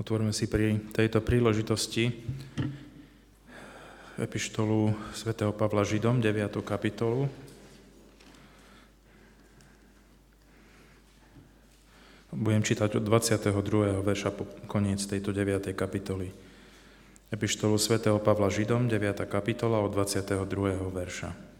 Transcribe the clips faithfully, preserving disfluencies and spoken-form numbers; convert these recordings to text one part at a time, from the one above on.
Otvoríme si pri tejto príležitosti epištolu svätého Pavla Židom, deviatu kapitolu. Budem čítať od dvadsiateho druhého verša po koniec tejto deviatej kapitoly. Epištolu svätého Pavla Židom, deviata kapitola od dvadsiateho druhého verša.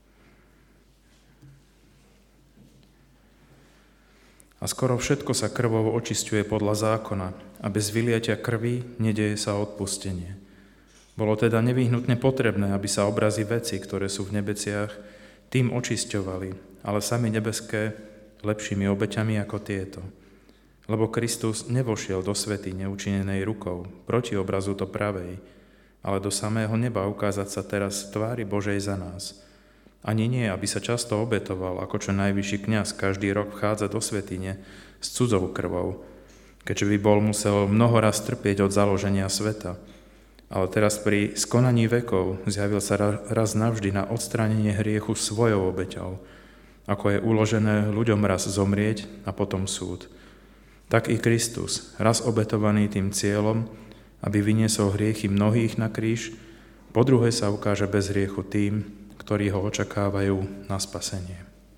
A skoro všetko sa krvou očisťuje podľa zákona a bez vyliatia krvi nedeje sa odpustenie. Bolo teda nevyhnutne potrebné, aby sa obrazy veci, ktoré sú v nebesiach, tým očisťovali, ale sami nebeské lepšími obeťami ako tieto. Lebo Kristus nevošiel do svety neučinenej rukou, proti obrazu to pravej, ale do samého neba ukázať sa teraz v tvári Božej za nás. Ani nie, aby sa často obetoval, ako čo najvyšší kňaz každý rok vchádza do svätyne s cudzou krvou, keďže by bol musel mnoho raz trpieť od založenia sveta. Ale teraz pri skonaní vekov zjavil sa raz navždy na odstránenie hriechu svojou obeťou, ako je uložené ľuďom raz zomrieť a potom súd. Tak i Kristus, raz obetovaný tým cieľom, aby vyniesol hriechy mnohých na kríž, po druhé sa ukáže bez hriechu tým, ktorí ho očakávajú na spasenie.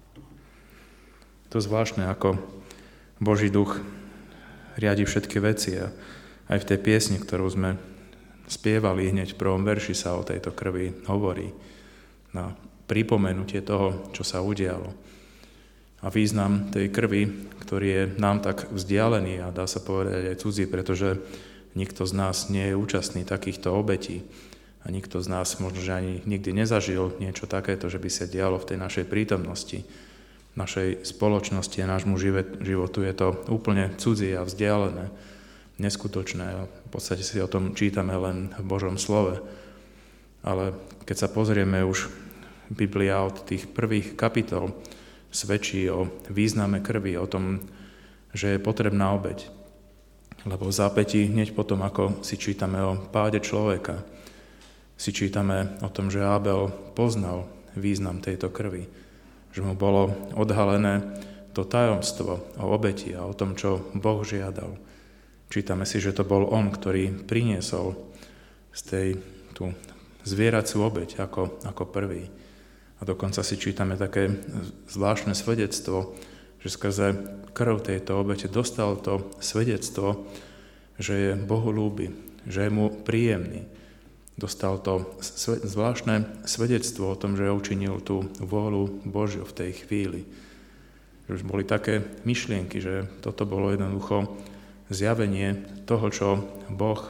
To je zvláštne, ako Boží duch riadi všetky veci a aj v tej piesni, ktorú sme spievali hneď v prvom verši, sa o tejto krvi hovorí na pripomenutie toho, čo sa udialo. A význam tej krvi, ktorý je nám tak vzdialený a dá sa povedať aj cudzí, pretože nikto z nás nie je účastný takýchto obetí. A nikto z nás možno, že ani nikdy nezažil niečo takéto, že by sa dialo v tej našej prítomnosti, našej spoločnosti a nášmu životu. Je to úplne cudzie a vzdialené, neskutočné. V podstate si o tom čítame len v Božom slove. Ale keď sa pozrieme už, Biblia od tých prvých kapitol svedčí o význame krvi, o tom, že je potrebná obeť. Lebo v zápätí, hneď potom, ako si čítame o páde človeka, si čítame o tom, že Abel poznal význam tejto krvi, že mu bolo odhalené to tajomstvo o obeti a o tom, čo Boh žiadal. Čítame si, že to bol on, ktorý priniesol z tej tú zvieraciu obeť ako, ako prvý. A dokonca si čítame také zvláštne svedectvo, že skrze krv tejto obete dostal to svedectvo, že je Bohulúby, že je mu príjemný. Dostal to zvláštne svedectvo o tom, že učinil tú vôľu Božiu v tej chvíli. Že už boli také myšlienky, že toto bolo jednoducho zjavenie toho, čo Boh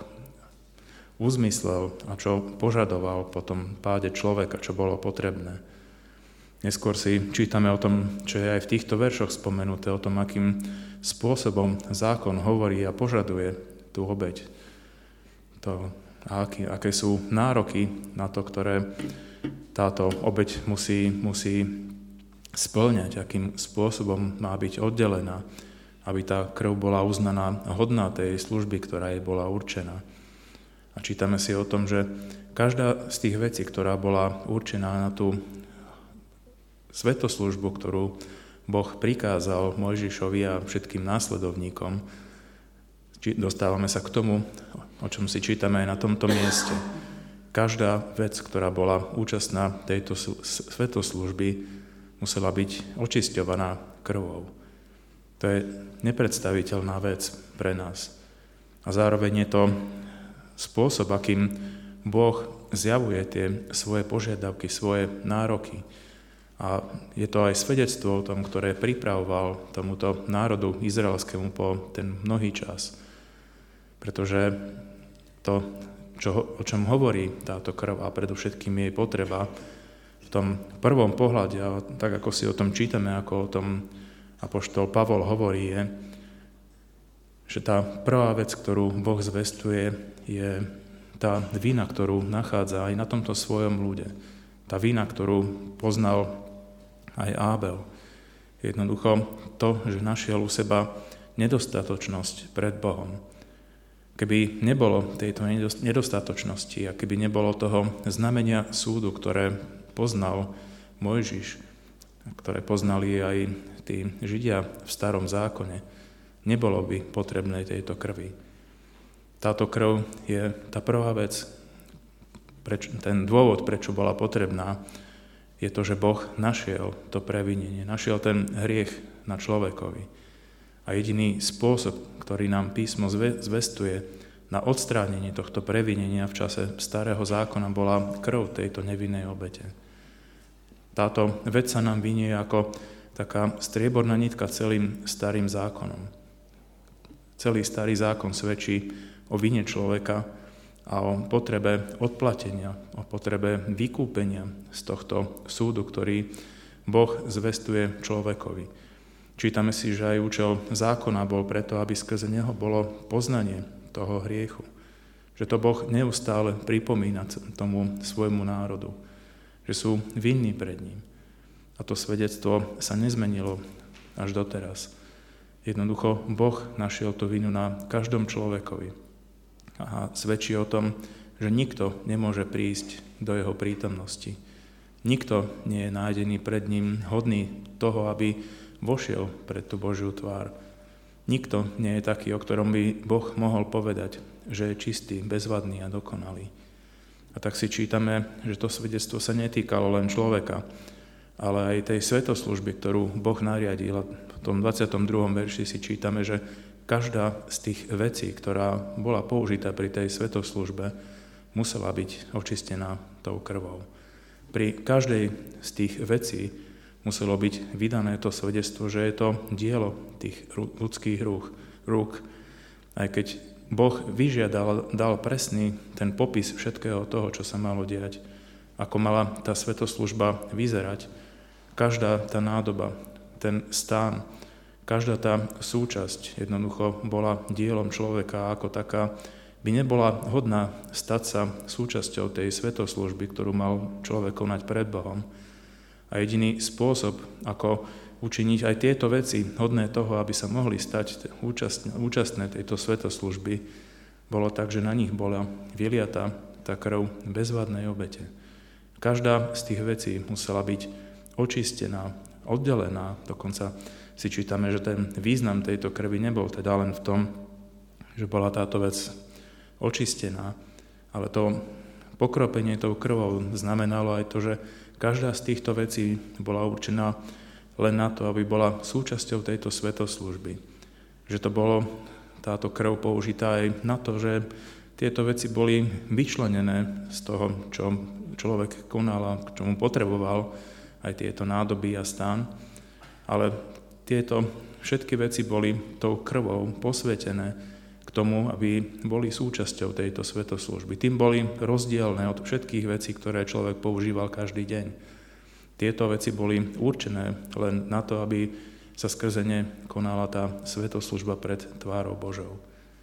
uzmyslel a čo požadoval po tom páde človeka, čo bolo potrebné. Neskôr si čítame o tom, čo je aj v týchto veršoch spomenuté, o tom, akým spôsobom zákon hovorí a požaduje tú obeť. To a aké, aké sú nároky na to, ktoré táto obeť musí, musí spĺňať, akým spôsobom má byť oddelená, aby tá krv bola uznaná hodná tej služby, ktorá jej bola určená. A čítame si o tom, že každá z tých vecí, ktorá bola určená na tú svätoslužbu, ktorú Boh prikázal Mojžišovi a všetkým následovníkom, dostávame sa k tomu, o čom si čítame aj na tomto mieste. Každá vec, ktorá bola účastná tejto svätoslužby, musela byť očisťovaná krvou. To je nepredstaviteľná vec pre nás. A zároveň je to spôsob, akým Boh zjavuje tie svoje požiadavky, svoje nároky. A je to aj svedectvo o tom, ktoré pripravoval tomuto národu izraelskému po ten mnohý čas. Pretože to, čo, o čom hovorí táto krv a predovšetkým jej potreba v tom prvom pohľade, a tak ako si o tom čítame, ako o tom apoštol Pavol hovorí, je, že tá prvá vec, ktorú Boh zvestuje, je tá vina, ktorú nachádza aj na tomto svojom ľude. Tá vina, ktorú poznal aj Ábel. Jednoducho to, že našiel u seba nedostatočnosť pred Bohom. Keby nebolo tejto nedostatočnosti a keby nebolo toho znamenia súdu, ktoré poznal Mojžiš, ktoré poznali aj tí Židia v starom zákone, nebolo by potrebné tejto krvi. Táto krv je tá prvá vec, preč, ten dôvod, prečo bola potrebná, je to, že Boh našiel to previnenie, našiel ten hriech na človekovi. A jediný spôsob, ktorý nám písmo zvestuje na odstránenie tohto previnenia v čase starého zákona, bola krv tejto nevinnej obete. Táto vec sa nám vinie ako taká strieborná nitka celým starým zákonom. Celý starý zákon svedčí o vine človeka a o potrebe odplatenia, o potrebe vykúpenia z tohto súdu, ktorý Boh zvestuje človekovi. Čítame si, že aj účel zákona bol preto, aby skrze neho bolo poznanie toho hriechu. Že to Boh neustále pripomína tomu svojmu národu. Že sú vinní pred ním. A to svedectvo sa nezmenilo až doteraz. Jednoducho Boh našiel tú vinu na každom človekovi. A svedčí o tom, že nikto nemôže prísť do jeho prítomnosti. Nikto nie je nájdený pred ním hodný toho, aby vošiel pred tú Božiu tvár. Nikto nie je taký, o ktorom by Boh mohol povedať, že je čistý, bezvadný a dokonalý. A tak si čítame, že to svedectvo sa netýkalo len človeka, ale aj tej svätoslužby, ktorú Boh nariadil. V tom dvadsiatom druhom verši si čítame, že každá z tých vecí, ktorá bola použitá pri tej svätoslužbe, musela byť očistená tou krvou. Pri každej z tých vecí muselo byť vydané to svedectvo, že je to dielo tých ľudských rúk. rúk. Aj keď Boh vyžiadal, dal presný ten popis všetkého toho, čo sa malo diať, ako mala tá svätoslužba vyzerať, každá tá nádoba, ten stán, každá tá súčasť jednoducho bola dielom človeka, ako taká by nebola hodná stať sa súčasťou tej svätoslužby, ktorú mal človek konať pred Bohom. A jediný spôsob, ako učiniť aj tieto veci hodné toho, aby sa mohli stať účastné tejto svätoslužby, bolo tak, že na nich bola vyliatá tá krv bezvadnej obete. Každá z tých vecí musela byť očistená, oddelená. Dokonca si čítame, že ten význam tejto krvi nebol teda len v tom, že bola táto vec očistená, ale to pokropenie tou krvou znamenalo aj to, že každá z týchto vecí bola určená len na to, aby bola súčasťou tejto svätoslužby. Že to bolo táto krv použitá aj na to, že tieto veci boli vyčlenené z toho, čo človek konal a k čomu potreboval, aj tieto nádoby a stán. Ale tieto všetky veci boli tou krvou posvätené k tomu, aby boli súčasťou tejto svätoslužby. Tým boli rozdielne od všetkých vecí, ktoré človek používal každý deň. Tieto veci boli určené len na to, aby sa skrze ne konala tá svätoslužba pred tvárou Božou.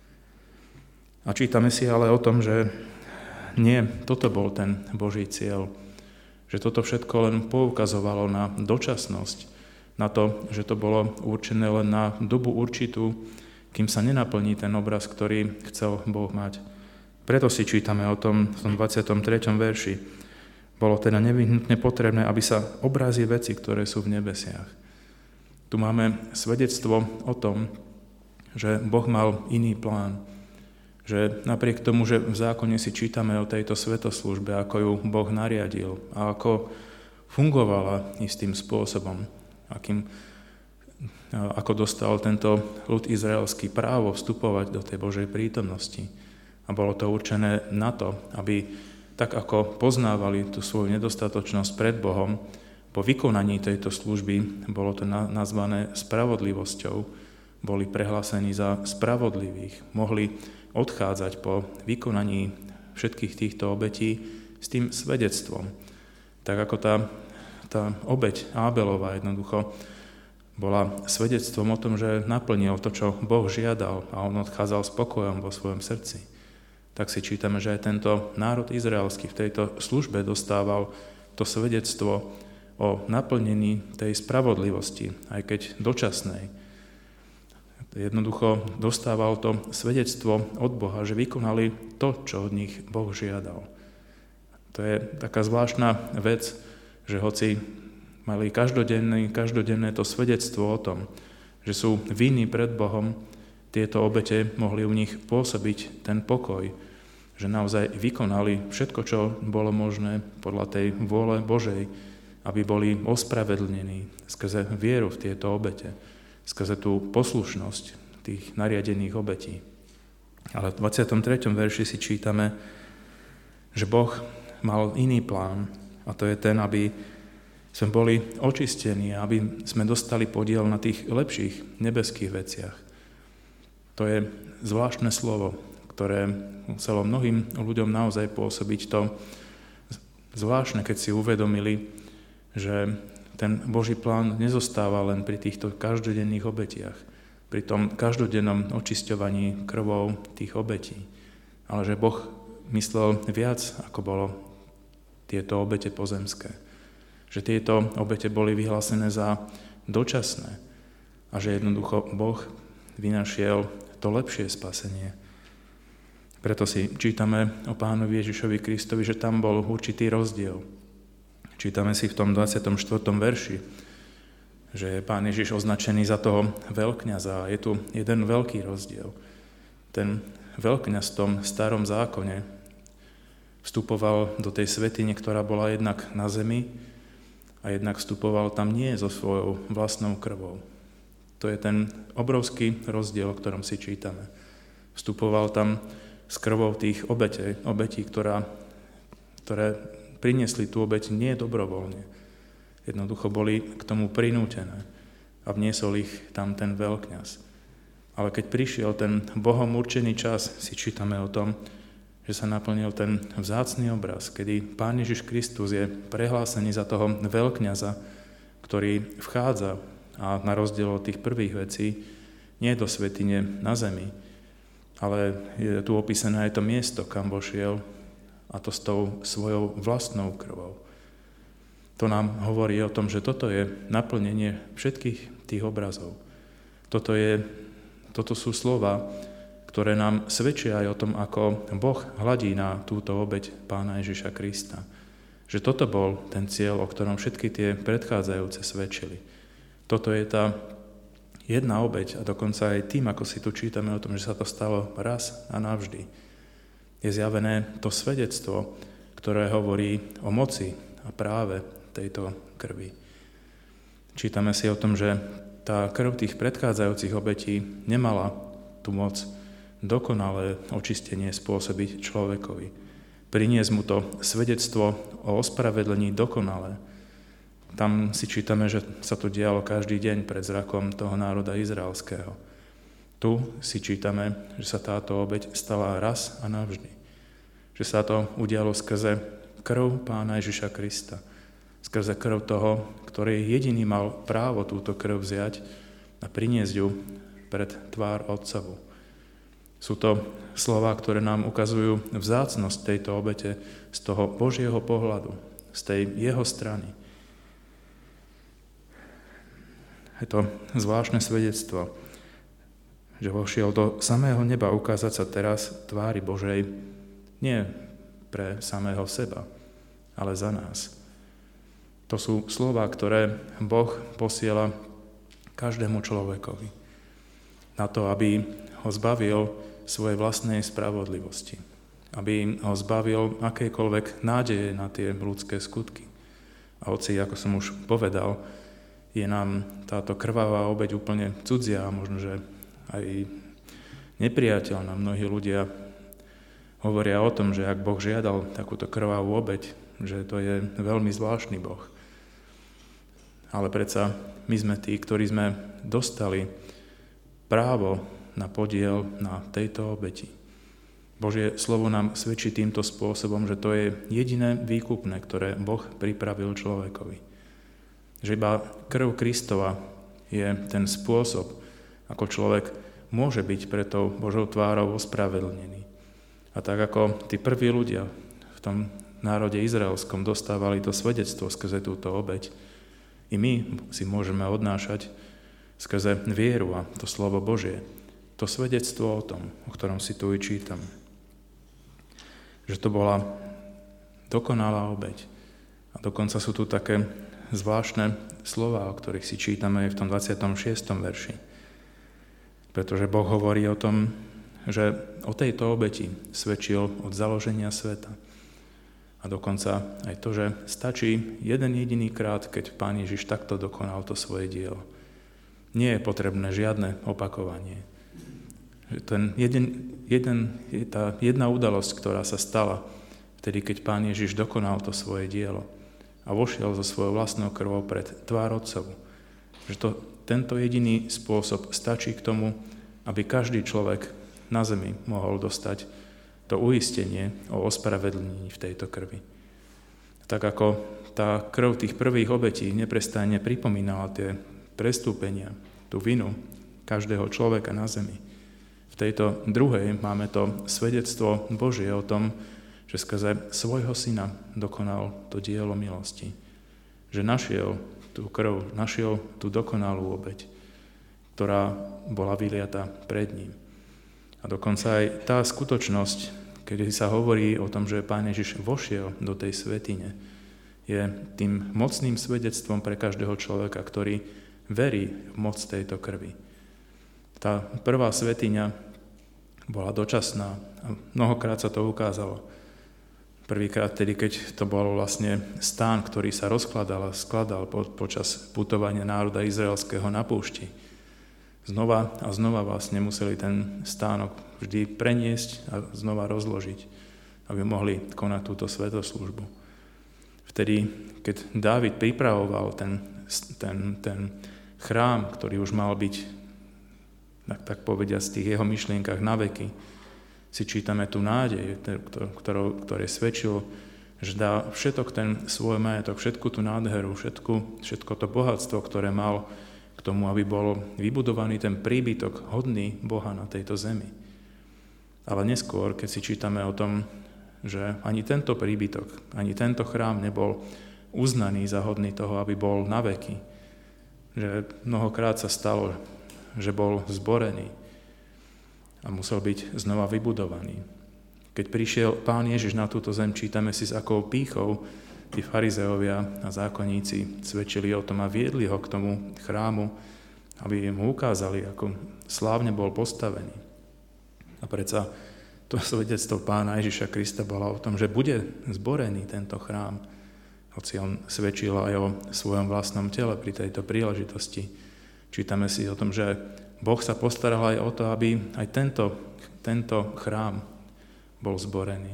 A čítame si ale o tom, že nie, toto bol ten Boží cieľ. Že toto všetko len poukazovalo na dočasnosť, na to, že to bolo určené len na dobu určitú, kým sa nenaplní ten obraz, ktorý chcel Boh mať. Preto si čítame o tom v tom dvadsiatom treťom verši. Bolo teda nevyhnutne potrebné, aby sa obrazí veci, ktoré sú v nebesiach. Tu máme svedectvo o tom, že Boh mal iný plán. Že napriek tomu, že v zákone si čítame o tejto svätoslužbe, ako ju Boh nariadil a ako fungovala istým spôsobom, akým, ako dostal tento ľud izraelský právo vstupovať do tej Božej prítomnosti. A bolo to určené na to, aby tak ako poznávali tú svoju nedostatočnosť pred Bohom, po vykonaní tejto služby, bolo to nazvané spravodlivosťou, boli prehlásení za spravodlivých, mohli odchádzať po vykonaní všetkých týchto obetí s tým svedectvom. Tak ako tá, tá obeť Ábelová jednoducho bola svedectvom o tom, že naplnil to, čo Boh žiadal a on odchádzal s pokojom vo svojom srdci. Tak si čítame, že aj tento národ izraelský v tejto službe dostával to svedectvo o naplnení tej spravodlivosti, aj keď dočasnej. Jednoducho dostával to svedectvo od Boha, že vykonali to, čo od nich Boh žiadal. To je taká zvláštna vec, že hoci mali každodenné, každodenné to svedectvo o tom, že sú vinní pred Bohom, tieto obete mohli u nich pôsobiť ten pokoj, že naozaj vykonali všetko, čo bolo možné podľa tej vôle Božej, aby boli ospravedlnení skrze vieru v tieto obete, skrze tú poslušnosť tých nariadených obetí. Ale v dvadsiatom treťom verši si čítame, že Boh mal iný plán, a to je ten, aby sme boli očistení, aby sme dostali podiel na tých lepších nebeských veciach. To je zvláštne slovo, ktoré muselo mnohým ľuďom naozaj pôsobiť to zvláštne, keď si uvedomili, že ten Boží plán nezostáva len pri týchto každodenných obetiach, pri tom každodennom očisťovaní krvou tých obetí, ale že Boh myslel viac, ako bolo tieto obete pozemské. Že tieto obete boli vyhlásené za dočasné a že jednoducho Boh vynašiel to lepšie spasenie. Preto si čítame o Pánovi Ježišovi Kristovi, že tam bol určitý rozdiel. Čítame si v tom dvadsiatom štvrtom verši, že je Pán Ježiš označený za toho veľkňaza a je tu jeden veľký rozdiel. Ten veľkňaz v tom starom zákone vstupoval do tej svätyne, ktorá bola jednak na zemi a jednak vstupoval tam nie so svojou vlastnou krvou. To je ten obrovský rozdiel, o ktorom si čítame. Vstupoval tam s krvou tých obetí, obetí ktorá, ktoré priniesli tú obeť nie dobrovoľne. Jednoducho boli k tomu prinútené a vniesol ich tam ten veľkňaz. Ale keď prišiel ten Bohom určený čas, si čítame o tom, že sa naplnil ten vzácny obraz, kedy Pán Ježiš Kristus je prehlásený za toho veľkňaza, ktorý vchádza a na rozdiel od tých prvých vecí nie do svätyne na zemi, ale je tu opísané aj to miesto, kam vošiel, a to s tou svojou vlastnou krvou. To nám hovorí o tom, že toto je naplnenie všetkých tých obrazov. Toto, je, toto sú slova, ktoré nám svedčia aj o tom, ako Boh hladí na túto obeť Pána Ježiša Krista. Že toto bol ten cieľ, o ktorom všetky tie predchádzajúce svedčili. Toto je tá jedna obeť a dokonca aj tým, ako si tu čítame o tom, že sa to stalo raz a navždy. Je zjavené to svedectvo, ktoré hovorí o moci a práve tejto krvi. Čítame si o tom, že tá krv tých predchádzajúcich obetí nemala tú moc dokonalé očistenie spôsobiť človekovi. Priniesť mu to svedectvo o ospravedlení dokonalé. Tam si čítame, že sa to dialo každý deň pred zrakom toho národa izraelského. Tu si čítame, že sa táto obeť stala raz a navždy. Že sa to udialo skrze krv Pána Ježiša Krista. Skrze krv toho, ktorý jediný mal právo túto krv vziať a priniesť ju pred tvár Otcovu. Sú to slová, ktoré nám ukazujú vzácnosť tejto obete z toho Božieho pohľadu, z tej jeho strany. Je to zvláštne svedectvo, že vošiel do samého neba ukázať sa teraz tvári Božej nie pre samého seba, ale za nás. To sú slová, ktoré Boh posiela každému človekovi na to, aby ho zbavil svojej vlastnej spravodlivosti, aby ho zbavil akejkoľvek nádeje na tie ľudské skutky. A hoci, ako som už povedal, je nám táto krvavá obeť úplne cudzia a možno, že aj nepriateľná. Mnohí ľudia hovoria o tom, že ak Boh žiadal takúto krvavú obeť, že to je veľmi zvláštny Boh. Ale predsa my sme tí, ktorí sme dostali právo na podiel na tejto obeti. Božie slovo nám svedčí týmto spôsobom, že to je jediné výkupné, ktoré Boh pripravil človekovi. Že iba krv Kristova je ten spôsob, ako človek môže byť pre tou Božou tvárou ospravedlnený. A tak ako tí prví ľudia v tom národe izraelskom dostávali to svedectvo skrze túto obeť, i my si môžeme odnášať skrze vieru a to slovo Božie, to svedectvo o tom, o ktorom si tu i čítam. Že to bola dokonalá obeť. A dokonca sú tu také zvláštne slová, o ktorých si čítame v tom dvadsiatom šiestom verši. Pretože Boh hovorí o tom, že o tejto obeti svedčil od založenia sveta. A dokonca aj to, že stačí jeden jediný krát, keď Pán Ježiš takto dokonal to svoje dielo. Nie je potrebné žiadne opakovanie. Ten jeden, jeden, tá jedna udalosť, ktorá sa stala vtedy, keď Pán Ježiš dokonal to svoje dielo a vošiel so svojou vlastnou krvou pred tvár Otcovu, že to, tento jediný spôsob stačí k tomu, aby každý človek na zemi mohol dostať to uistenie o ospravedlnení v tejto krvi. Tak ako tá krv tých prvých obetí neprestajne pripomínala tie prestúpenia, tú vinu každého človeka na zemi. V tejto druhej máme to svedectvo Božie o tom, že skrze svojho syna dokonal to dielo milosti. Že našiel tú krv, našiel tú dokonalú obeť, ktorá bola vyliata pred ním. A dokonca aj tá skutočnosť, keď sa hovorí o tom, že Pán Ježiš vošiel do tej svätyne, je tým mocným svedectvom pre každého človeka, ktorý verí v moc tejto krvi. Tá prvá svätyňa bola dočasná a mnohokrát sa to ukázalo. Prvýkrát tedy, keď to bol vlastne stán, ktorý sa rozkladal a skladal po, počas putovania národa izraelského na púšti. Znova a znova vlastne museli ten stánok vždy preniesť a znova rozložiť, aby mohli konať túto svätoslužbu. Vtedy, keď Dávid pripravoval ten, ten, ten chrám, ktorý už mal byť, tak, tak povediať, z tých jeho myšlienkach na veky, si čítame tú nádej, ktorou, ktoré svedčilo, že dá všetok ten svoj majetok, všetku tú nádheru, všetku, všetko to bohatstvo, ktoré mal k tomu, aby bol vybudovaný ten príbytok hodný Boha na tejto zemi. Ale neskôr, keď si čítame o tom, že ani tento príbytok, ani tento chrám nebol uznaný za hodný toho, aby bol na veky, že mnohokrát sa stalo, že bol zborený a musel byť znova vybudovaný. Keď prišiel Pán Ježiš na túto zem, čítame si, s akou pýchou tí farizeovia a zákonníci svedčili o tom a viedli ho k tomu chrámu, aby mu ukázali, ako slávne bol postavený. A predsa to svedectvo Pána Ježiša Krista bolo o tom, že bude zborený tento chrám, hoci on svedčil aj o svojom vlastnom tele pri tejto príležitosti. Čítame si o tom, že Boh sa postaral aj o to, aby aj tento, tento chrám bol zborený.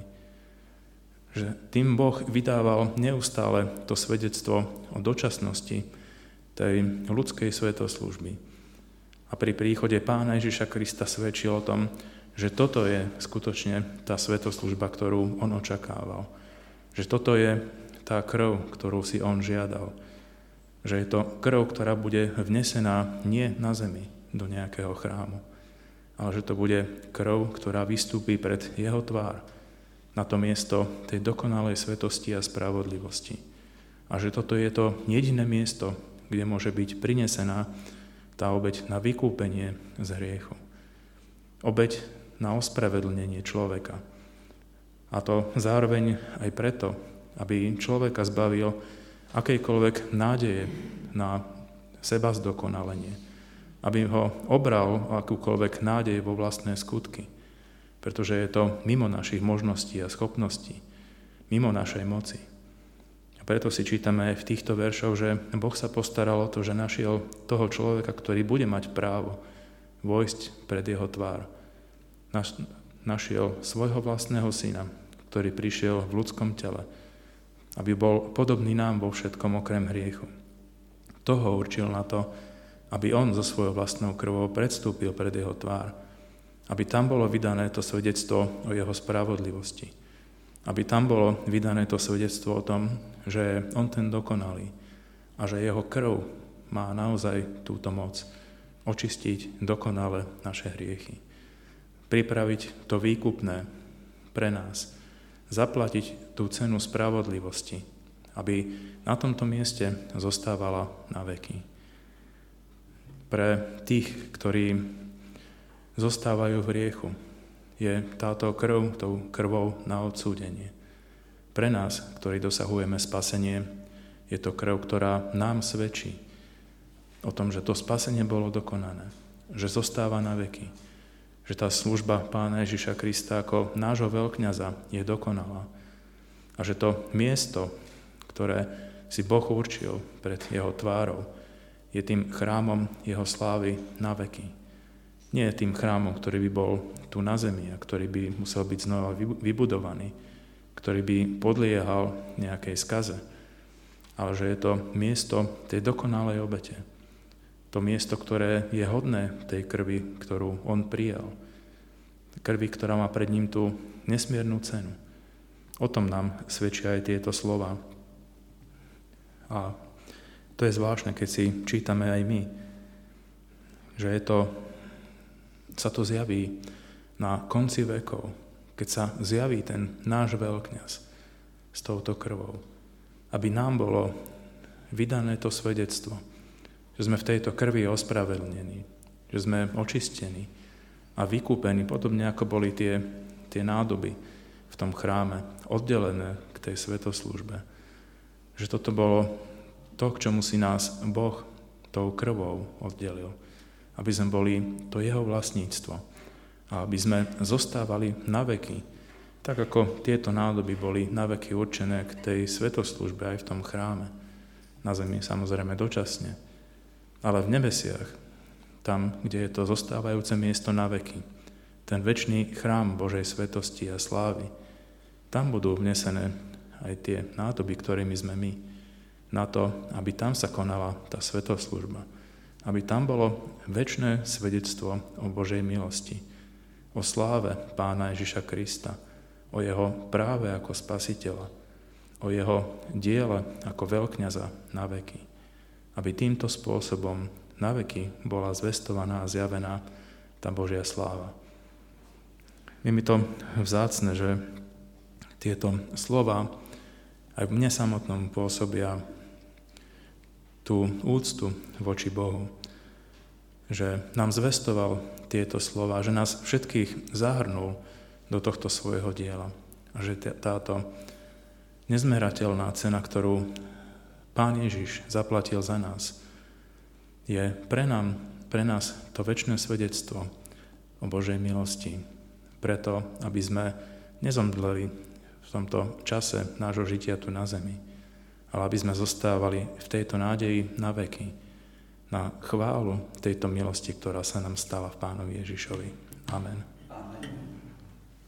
Že tým Boh vydával neustále to svedectvo o dočasnosti tej ľudskej svätoslužby. A pri príchode Pána Ježiša Krista svedčil o tom, že toto je skutočne tá svätoslužba, ktorú on očakával. Že toto je tá krv, ktorú si on žiadal. Že je to krv, ktorá bude vnesená nie na zemi do nejakého chrámu, ale že to bude krv, ktorá vystúpi pred jeho tvár na to miesto tej dokonalej svetosti a spravodlivosti. A že toto je to jediné miesto, kde môže byť prinesená tá obeť na vykúpenie z hriechu. Obeť na ospravedlnenie človeka. A to zároveň aj preto, aby človeka zbavil akejkoľvek nádeje na seba zdokonalenie. Aby ho obral o akúkoľvek nádej vo vlastné skutky. Pretože je to mimo našich možností a schopností, mimo našej moci. A preto si čítame aj v týchto veršoch, že Boh sa postaral o to, že našiel toho človeka, ktorý bude mať právo vojsť pred jeho tvár. Naš, našiel svojho vlastného syna, ktorý prišiel v ľudskom tele, aby bol podobný nám vo všetkom okrem hriechu. Toho určil na to, aby on so svojou vlastnou krvou predstúpil pred jeho tvár. Aby tam bolo vydané to svedectvo o jeho spravodlivosti. Aby tam bolo vydané to svedectvo o tom, že je on ten dokonalý a že jeho krv má naozaj túto moc očistiť dokonale naše hriechy. Pripraviť to výkupné pre nás. Zaplatiť tú cenu spravodlivosti, aby na tomto mieste zostávala na veky. Pre tých, ktorí zostávajú v hriechu, je táto krv tou krvou na odsúdenie. Pre nás, ktorí dosahujeme spasenie, je to krv, ktorá nám svedčí o tom, že to spasenie bolo dokonané. že zostáva na veky. Že tá služba Pána Ježiša Krista ako nášho veľkňaza je dokonalá. A že to miesto, ktoré si Boh určil pred jeho tvárou, je tým chrámom jeho slávy na veky. Nie je tým chrámom, ktorý by bol tu na zemi a ktorý by musel byť znova vybudovaný, ktorý by podliehal nejakej skaze, ale že je to miesto tej dokonalej obete. To miesto, ktoré je hodné tej krvi, ktorú on prijal. Krvi, ktorá má pred ním tú nesmiernu cenu. O tom nám svedčia aj tieto slova. A to je zvláštne, keď si čítame aj my, že je to, sa to zjaví na konci vekov, keď sa zjaví ten náš veľkňaz s touto krvou. Aby nám bolo vydané to svedectvo, že sme v tejto krvi ospravedlnení, že sme očistení a vykúpení, podobne ako boli tie, tie nádoby v tom chráme, oddelené k tej svätoslužbe. Že toto bolo to, k čomu si nás Boh tou krvou oddelil. Aby sme boli to jeho vlastníctvo. A aby sme zostávali na veky, tak ako tieto nádoby boli na veky určené k tej svätoslužbe aj v tom chráme. Na zemi samozrejme dočasne, ale v nebesiach, tam, kde je to zostávajúce miesto na veky, ten večný chrám Božej svetosti a slávy, tam budú vnesené aj tie nádoby, ktorými sme my, na to, aby tam sa konala tá svätoslužba, aby tam bolo večné svedectvo o Božej milosti, o sláve Pána Ježiša Krista, o jeho práve ako spasiteľa, o jeho diele ako veľkňaza na veky. Aby týmto spôsobom na veky bola zvestovaná a zjavená tá Božia sláva. Je mi to vzácne, že tieto slova aj v mne samotnom pôsobia tú úctu voči Bohu, že nám zvestoval tieto slova, že nás všetkých zahrnul do tohto svojho diela. A že táto nezmerateľná cena, ktorú Pán Ježiš zaplatil za nás, je pre, nám, pre nás to večné svedectvo o Božej milosti. Preto, aby sme nezomdleli v tomto čase nášho žitia tu na zemi, ale aby sme zostávali v tejto nádeji na veky, na chválu tejto milosti, ktorá sa nám stala v Pánovi Ježišovi. Amen.